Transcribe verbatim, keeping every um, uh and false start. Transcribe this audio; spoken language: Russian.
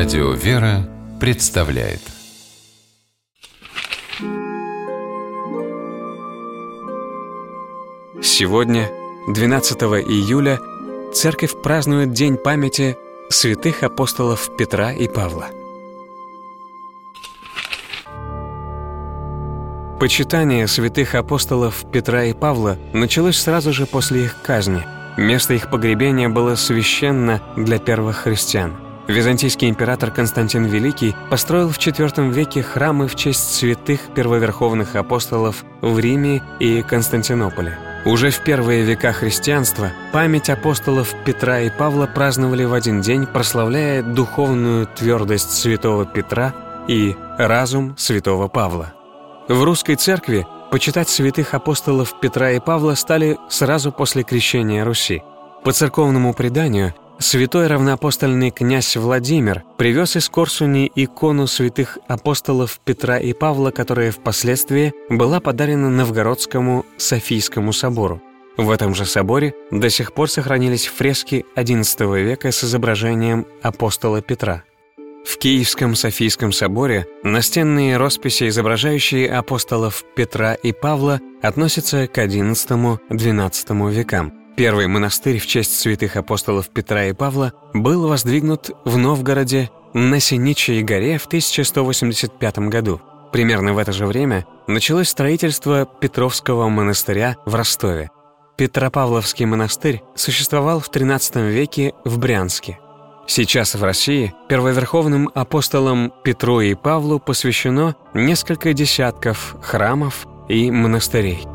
Радио «Вера» представляет. Сегодня, двенадцатого июля, Церковь празднует День памяти святых апостолов Петра и Павла. Почитание святых апостолов Петра и Павла началось сразу же после их казни. Место их погребения было священно для первых христиан. Византийский император Константин Великий построил в четвёртом веке храмы в честь святых первоверховных апостолов в Риме и Константинополе. Уже в первые века христианства память апостолов Петра и Павла праздновали в один день, прославляя духовную твердость святого Петра и разум святого Павла. В русской церкви почитать святых апостолов Петра и Павла стали сразу после крещения Руси. По церковному преданию, святой равноапостольный князь Владимир привез из Корсуни икону святых апостолов Петра и Павла, которая впоследствии была подарена Новгородскому Софийскому собору. В этом же соборе до сих пор сохранились фрески одиннадцатого века с изображением апостола Петра. В Киевском Софийском соборе настенные росписи, изображающие апостолов Петра и Павла, относятся к одиннадцатому-двенадцатому векам. Первый монастырь в честь святых апостолов Петра и Павла был воздвигнут в Новгороде на Синичьей горе в тысяча сто восемьдесят пятом году. Примерно в это же время началось строительство Петровского монастыря в Ростове. Петропавловский монастырь существовал в тринадцатом веке в Брянске. Сейчас в России первоверховным апостолам Петру и Павлу посвящено несколько десятков храмов и монастырей.